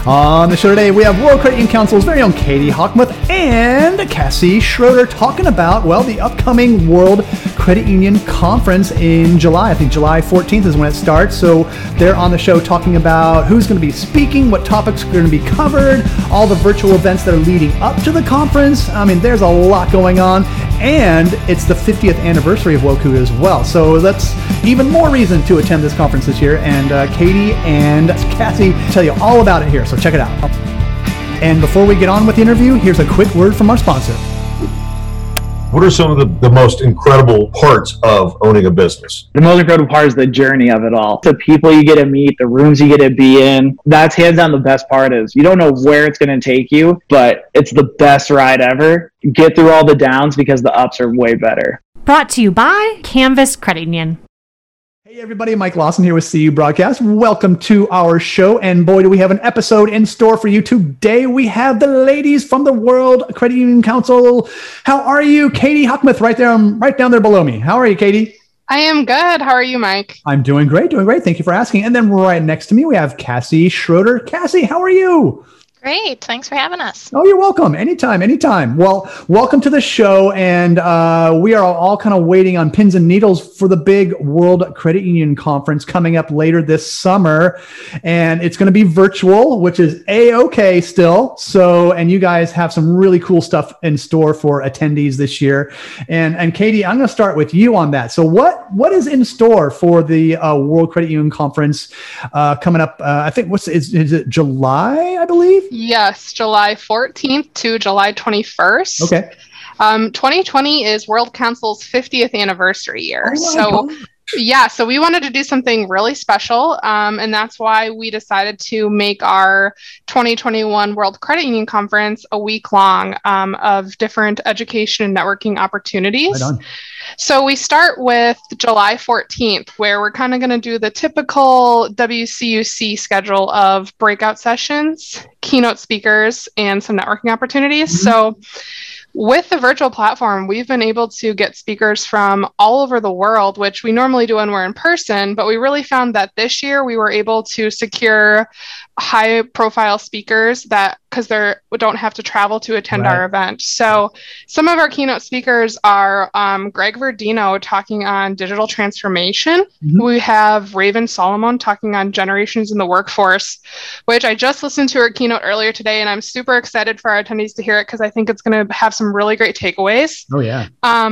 On the show today, we have World Credit Union Council's very own Katie Hockmuth and Cassie Schroeder talking about, well, the upcoming World Credit Union Conference in July. I think July 14th is when it starts. So they're on the show talking about who's going to be speaking, what topics are going to be covered, all the virtual events that are leading up to the conference. I mean, there's a lot going on. And it's the 50th anniversary of WOCU as well. So that's even more reason to attend this conference this year. And Katie and Cassie tell you all about it here. So check it out. And before we get on with the interview, here's a quick word from our sponsor. What are some of the most incredible parts of owning a business? The most incredible part is the journey of it all. The people you get to meet, the rooms you get to be in. That's hands down the best part is you don't know where it's going to take you, but it's the best ride ever. Get through all the downs because the ups are way better. Brought to you by Canvas Credit Union. Hey everybody, Mike Lawson here with CU Broadcast. Welcome to our show, and boy, do we have an episode in store for you today. We have the ladies from the World Credit Union Council. How are you? Katie Hockmuth, right down there below me. How are you, Katie? I am good. How are you, Mike? I'm doing great. Thank you for asking. And then right next to me, we have Cassie Schroeder. Cassie, how are you? Great. Thanks for having us. Oh, you're welcome. Anytime. Well, welcome to the show. And we are all kind of waiting on pins and needles for the big World Credit Union Conference coming up later this summer. And it's going to be virtual, which is A-okay still. So, and you guys have some really cool stuff in store for attendees this year. And Katie, I'm going to start with you on that. So what is in store for the World Credit Union Conference coming up? I think is it July, I believe? Yes, July 14th to July 21st. Okay. 2020 is World Council's 50th anniversary year. Oh so we wanted to do something really special, and that's why we decided to make our 2021 World Credit Union Conference a week long of different education and networking opportunities. Right on. So we start with July 14th, where we're kind of going to do the typical WCUC schedule of breakout sessions, keynote speakers, and some networking opportunities. Mm-hmm. So with the virtual platform, we've been able to get speakers from all over the world, which we normally do when we're in person, but we really found that this year we were able to secure high profile speakers that because they don't have to travel to attend our event. So some of our keynote speakers are Greg Verdino talking on digital transformation. Mm-hmm. We have Raven Solomon talking on generations in the workforce, which I just listened to her keynote earlier today, and I'm super excited for our attendees to hear it because I think it's going to have some really great takeaways. Oh, yeah.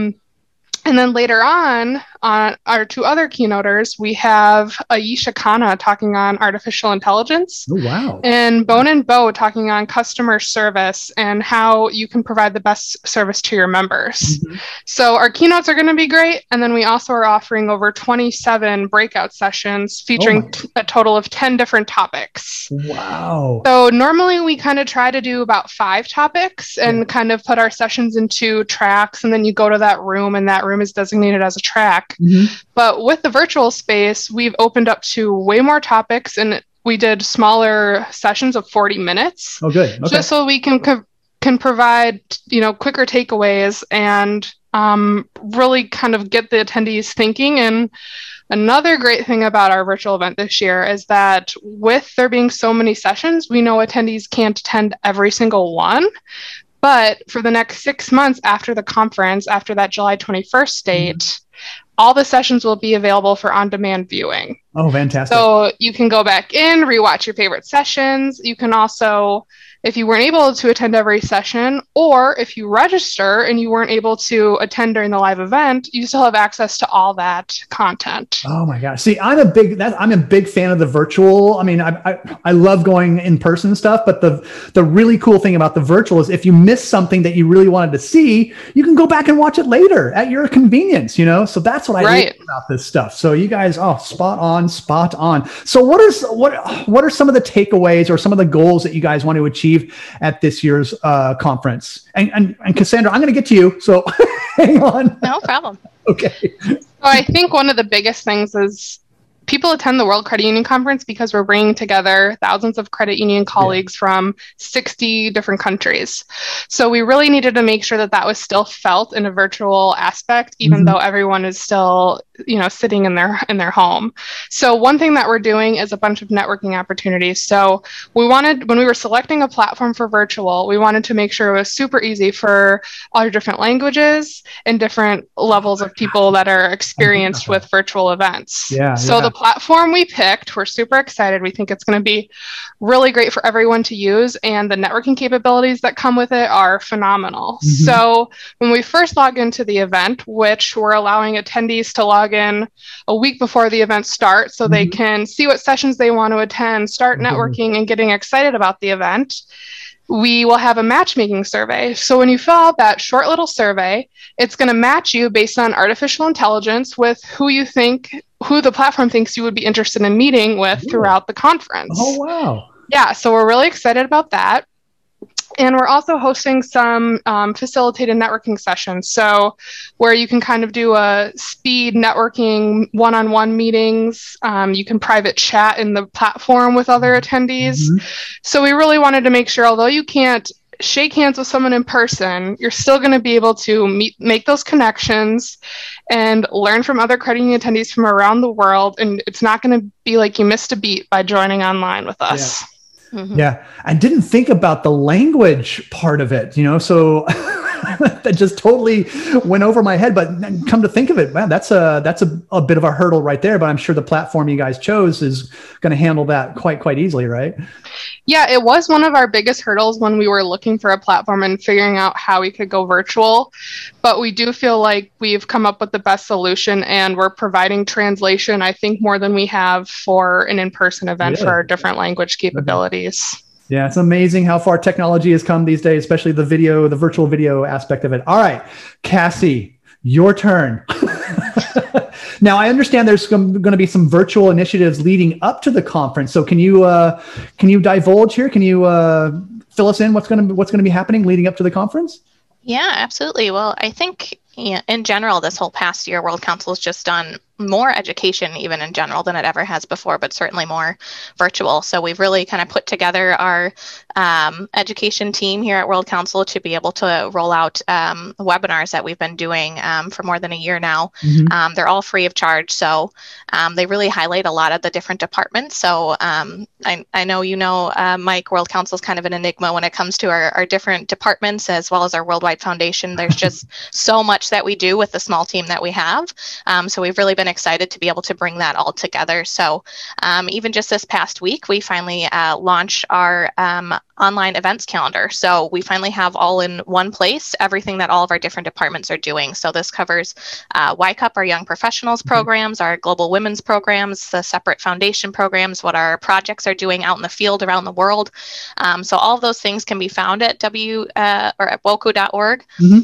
And then later on our two other keynoters, we have Ayesha Khanna talking on artificial intelligence. Oh, wow. And Bonin Bo talking on customer service and how you can provide the best service to your members. Mm-hmm. So our keynotes are going to be great. And then we also are offering over 27 breakout sessions featuring a total of 10 different topics. Wow. So normally we kind of try to do about 5 topics and kind of put our sessions into tracks. And then you go to that room and that room is designated as a track. Mm-hmm. But with the virtual space, we've opened up to way more topics, and we did smaller sessions of 40 minutes. Oh, good. Okay. Just so we can provide, quicker takeaways and really kind of get the attendees thinking. And another great thing about our virtual event this year is that with there being so many sessions, we know attendees can't attend every single one. But for the next 6 months after the conference, after that July 21st date, all the sessions will be available for on-demand viewing. Oh, fantastic. So you can go back in, rewatch your favorite sessions. You can also, if you weren't able to attend every session, or if you register and you weren't able to attend during the live event, you still have access to all that content. Oh my gosh. See, I'm a big fan of the virtual. I mean, I love going in person and stuff, but the really cool thing about the virtual is if you miss something that you really wanted to see, you can go back and watch it later at your convenience, So that's what I like about this stuff. So you guys, spot on. So what are some of the takeaways or some of the goals that you guys want to achieve at this year's conference? And Cassandra, I'm going to get to you, so hang on. No problem. Okay. So I think one of the biggest things is people attend the World Credit Union Conference because we're bringing together thousands of credit union colleagues from 60 different countries. So we really needed to make sure that that was still felt in a virtual aspect, even though everyone is still, sitting in their home. So one thing that we're doing is a bunch of networking opportunities. So when we were selecting a platform for virtual, we wanted to make sure it was super easy for all your different languages and different levels of people that are experienced with virtual events. So the platform we picked, we're super excited. We think it's going to be really great for everyone to use, and the networking capabilities that come with it are phenomenal. So when we first log into the event, which we're allowing attendees to log in a week before the event starts so they can see what sessions they want to attend, start networking and getting excited about the event, we will have a matchmaking survey. So when you fill out that short little survey, it's going to match you based on artificial intelligence with who the platform thinks you would be interested in meeting with throughout the conference. Oh, wow. Yeah, so we're really excited about that. And we're also hosting some facilitated networking sessions. So where you can kind of do a speed networking one-on-one meetings. You can private chat in the platform with other attendees. So we really wanted to make sure, although you can't shake hands with someone in person, you're still going to be able to make those connections and learn from other credit union attendees from around the world. And it's not going to be like you missed a beat by joining online with us. Yeah. I didn't think about the language part of it, so that just totally went over my head. But come to think of it, man, that's a bit of a hurdle right there. But I'm sure the platform you guys chose is going to handle that quite easily, right? Yeah, it was one of our biggest hurdles when we were looking for a platform and figuring out how we could go virtual. But we do feel like we've come up with the best solution, and we're providing translation, I think, more than we have for an in-person event for our different language capabilities. Yeah, it's amazing how far technology has come these days, especially the virtual video aspect of it. All right, Cassie, your turn. Now, I understand there's going to be some virtual initiatives leading up to the conference. So can you divulge here? Can you fill us in what's going to be happening leading up to the conference? Yeah, absolutely. Well, I think in general, this whole past year, World Council has just done more education even in general than it ever has before, but certainly more virtual. So we've really kind of put together our education team here at World Council to be able to roll out webinars that we've been doing for more than a year now. They're all free of charge. So they really highlight a lot of the different departments. So I know, Mike, World Council is kind of an enigma when it comes to our different departments as well as our Worldwide Foundation. There's just so much that we do with the small team that we have. So we've really been excited to be able to bring that all together. So even just this past week, we finally launched our online events calendar. So we finally have all in one place, everything that all of our different departments are doing. So this covers YCUP, our Young Professionals programs, our Global Women's programs, the separate foundation programs, what our projects are doing out in the field around the world. So all of those things can be found at at wocu.org.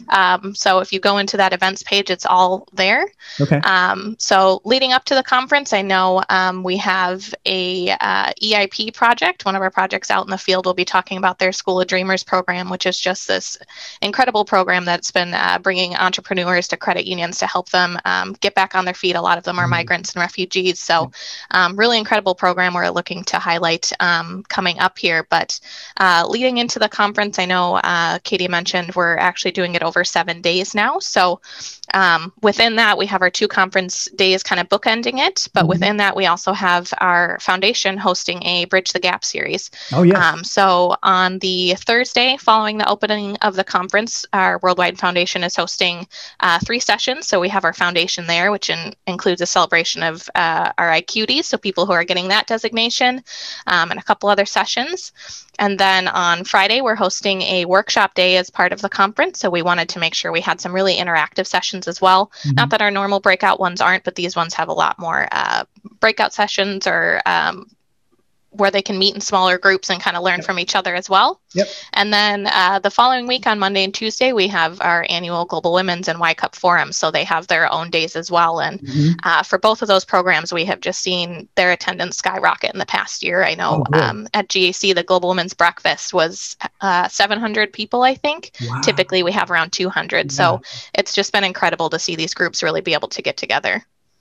So if you go into that events page, it's all there. Okay. So leading up to the conference, I know we have a EIP project. One of our projects out in the field will be talking about their School of Dreamers program, which is just this incredible program that's been bringing entrepreneurs to credit unions to help them get back on their feet. A lot of them are migrants and refugees. So really incredible program we're looking to highlight coming up here. But leading into the conference, I know Katie mentioned we're actually doing it over 7 days now. So within that, we have our 2 conference days kind of bookending it. But within that, we also have our foundation hosting a Bridge the Gap series. Oh, yeah. So on the Thursday following the opening of the conference, our Worldwide Foundation is hosting 3 sessions. So we have our foundation there, which includes a celebration of our IQDs, so people who are getting that designation, and a couple other sessions. And then on Friday, we're hosting a workshop day as part of the conference. So we wanted to make sure we had some really interactive sessions as well. Not that our normal breakout ones aren't, but these ones have a lot more breakout sessions or where they can meet in smaller groups and kind of learn from each other as well. And then the following week on Monday and Tuesday, we have our annual Global Women's and YCUP Forum. So they have their own days as well. And for both of those programs, we have just seen their attendance skyrocket in the past year. I know at GAC, the Global Women's Breakfast was 700 people, I think. Wow. Typically, we have around 200. So it's just been incredible to see these groups really be able to get together.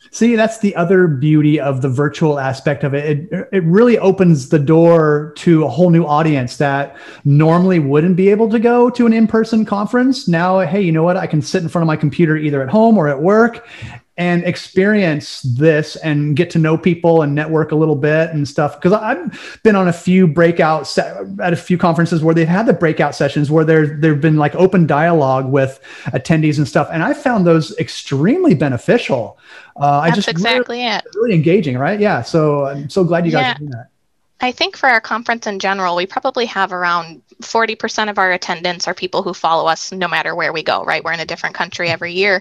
See, that's the other beauty of the virtual aspect of it. It really opens the door to a whole new audience that normally wouldn't be able to go to an in-person conference. Now, hey, you know what? I can sit in front of my computer either at home or at work and experience this and get to know people and network a little bit and stuff. Because I've been on a few at a few conferences where they've had the breakout sessions where there've been like open dialogue with attendees and stuff, and I found those extremely beneficial. That's exactly it. Really engaging, right? Yeah. So I'm so glad you guys are doing that. I think for our conference in general, we probably have around 40% of our attendants are people who follow us no matter where we go, right? We're in a different country every year.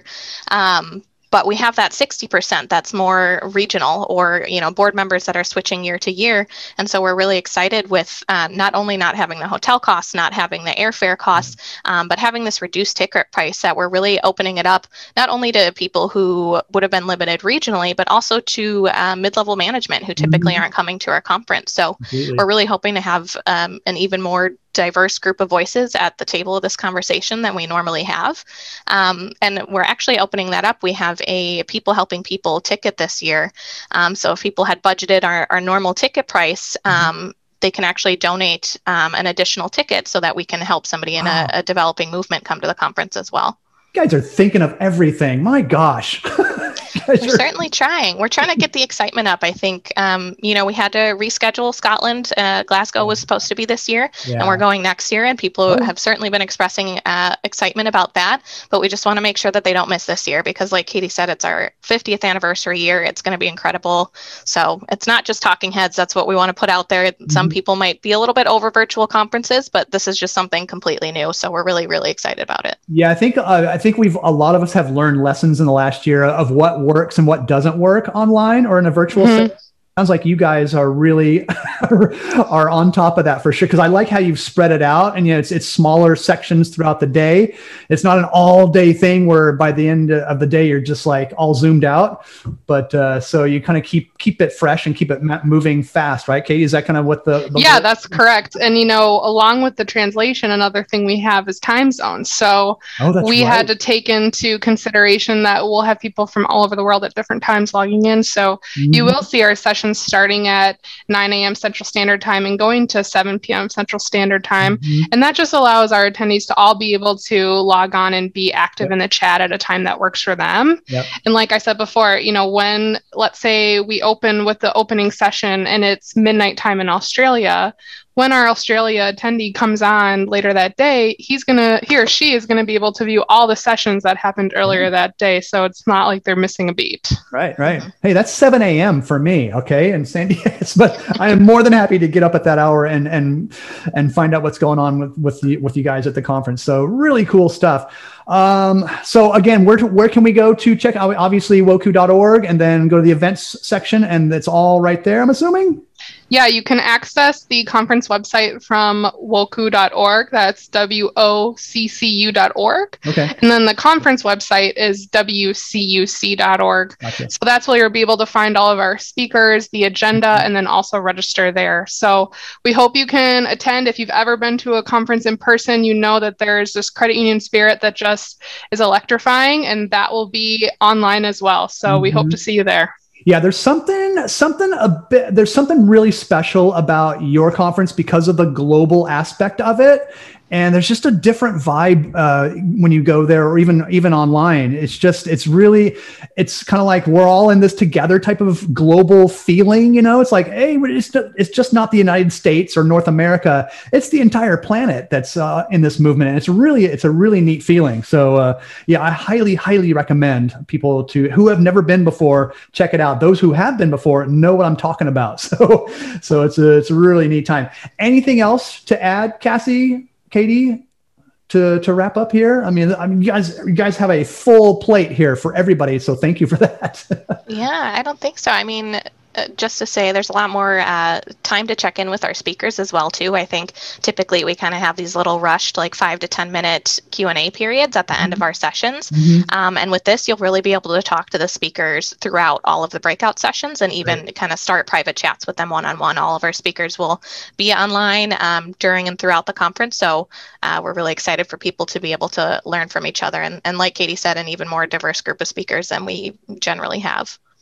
But we have that 60% that's more regional or, board members that are switching year to year. And so we're really excited with not only not having the hotel costs, not having the airfare costs, but having this reduced ticket price that we're really opening it up, not only to people who would have been limited regionally, but also to mid-level management who typically aren't coming to our conference. So we're really hoping to have an even more diverse group of voices at the table of this conversation than we normally have. And we're actually opening that up. We have a People Helping People ticket this year. So if people had budgeted our normal ticket price, they can actually donate an additional ticket so that we can help somebody in a developing movement come to the conference as well. You guys are thinking of everything. My gosh. We're certainly trying. We're trying to get the excitement up. I think, we had to reschedule Scotland. Glasgow was supposed to be this year, and we're going next year. And people have certainly been expressing excitement about that. But we just want to make sure that they don't miss this year because, like Katie said, it's our 50th anniversary year. It's going to be incredible. So it's not just talking heads. That's what we want to put out there. Some people might be a little bit over virtual conferences, but this is just something completely new. So we're really, really excited about it. Yeah, I think a lot of us have learned lessons in the last year of what works and what doesn't work online or in a virtual setting. Sounds like you guys are really are on top of that for sure. Because I like how you've spread it out, and it's smaller sections throughout the day. It's not an all day thing where by the end of the day you're just like all zoomed out. But so you kind of keep it fresh and keep it moving fast, right, Katie? Is that kind of what the yeah, that's correct. And along with the translation, another thing we have is time zones. So we had to take into consideration that we'll have people from all over the world at different times logging in. So you will see our sessions starting at 9 a.m. Central Standard Time and going to 7 p.m. Central Standard Time. And that just allows our attendees to all be able to log on and be active in the chat at a time that works for them. And like I said before, when, let's say we open with the opening session and it's midnight time in Australia, when our Australia attendee comes on later that day, he or she is going to be able to view all the sessions that happened earlier that day. So it's not like they're missing a beat. Right. Hey, that's 7 a.m. for me. Okay. In San Diego, but I am more than happy to get up at that hour and find out what's going on with you guys at the conference. So really cool stuff. So again, where can we go to check out? Obviously woku.org, and then go to the events section, and it's all right there, I'm assuming. Yeah, you can access the conference website from woku.org. That's WOCCU.org. Okay. And then the conference website is WCUC.org. Gotcha. So that's where you'll be able to find all of our speakers, the agenda, and then also register there. So we hope you can attend. If you've ever been to a conference in person, you know that there's this credit union spirit that just is electrifying, and that will be online as well. So we hope to see you there. Yeah, there's something really special about your conference because of the global aspect of it. And there's just a different vibe when you go there, or even online. It's kind of like we're all in this together type of global feeling. It's like, hey, it's just not the United States or North America. It's the entire planet that's in this movement, and it's a really neat feeling. So yeah, I highly, highly recommend people who have never been before, check it out. Those who have been before know what I'm talking about. So it's a really neat time. Anything else to add, Cassie? Katie, to wrap up here? I mean, you guys have a full plate here for everybody, so thank you for that. Yeah, I don't think so. I mean, just to say, there's a lot more time to check in with our speakers as well, too. I think typically we kind of have these little rushed, like 5 to 10 minute Q&A periods at the end of our sessions. And with this, you'll really be able to talk to the speakers throughout all of the breakout sessions, and even kind of start private chats with them one-on-one. All of our speakers will be online during and throughout the conference. So we're really excited for people to be able to learn from each other. And like Katie said, an even more diverse group of speakers than we generally have.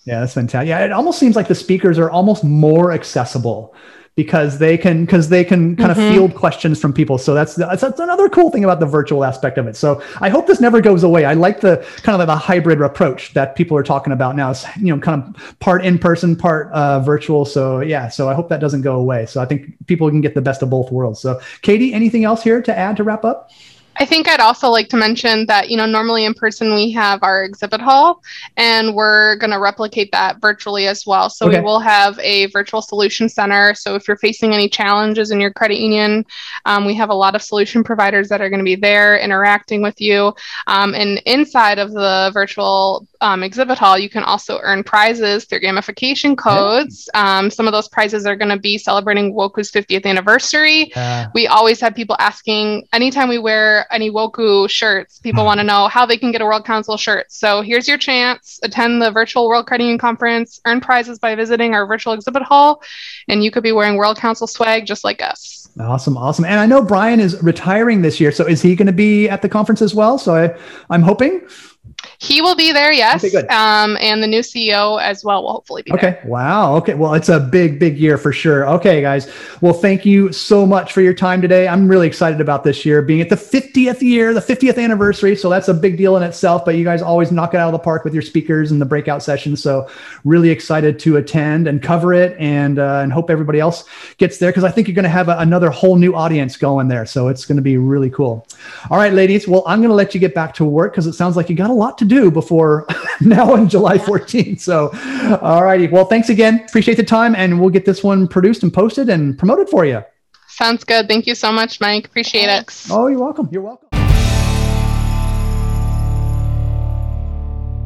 Yeah, that's fantastic. Yeah, it almost seems like the speakers are almost more accessible because they can kind of field questions from people. So that's another cool thing about the virtual aspect of it. So I hope this never goes away. I like the kind of like the hybrid approach that people are talking about now. It's, kind of part in person, part virtual. So yeah, so I hope that doesn't go away. So I think people can get the best of both worlds. So Katie, anything else here to add to wrap up? I think I'd also like to mention that, normally in person we have our exhibit hall, and we're going to replicate that virtually as well. So we will have a virtual solution center. So if you're facing any challenges in your credit union, we have a lot of solution providers that are going to be there interacting with you. And inside of the virtual exhibit hall, you can also earn prizes through gamification codes. Some of those prizes are going to be celebrating Woku's 50th anniversary. We always have people asking, anytime we wear any Woku shirts, people want to know how they can get a World Council shirt. So here's your chance. Attend the virtual World Credit Union Conference, earn prizes by visiting our virtual exhibit hall, and you could be wearing World Council swag just like us. Awesome. And I know Brian is retiring this year, so is he going to be at the conference as well? So I'm hoping. He will be there, yes. Okay, good. And the new CEO as well will hopefully be there. Okay. Wow. Okay. Well, it's a big year for sure. Okay, guys. Well, thank you so much for your time today. I'm really excited about this year being at the 50th year, the 50th anniversary. So that's a big deal in itself, but you guys always knock it out of the park with your speakers and the breakout sessions. So really excited to attend and cover it, and hope everybody else gets there, because I think you're going to have another whole new audience going there. So it's going to be really cool. All right, ladies. Well, I'm going to let you get back to work because it sounds like you got a lot to do before now on July 14th. So, all righty. Well, thanks again. Appreciate the time, and we'll get this one produced and posted and promoted for you. Sounds good. Thank you so much, Mike. Appreciate it. Oh, you're welcome. You're welcome.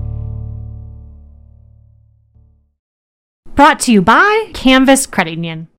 Brought to you by Canvas Credit Union.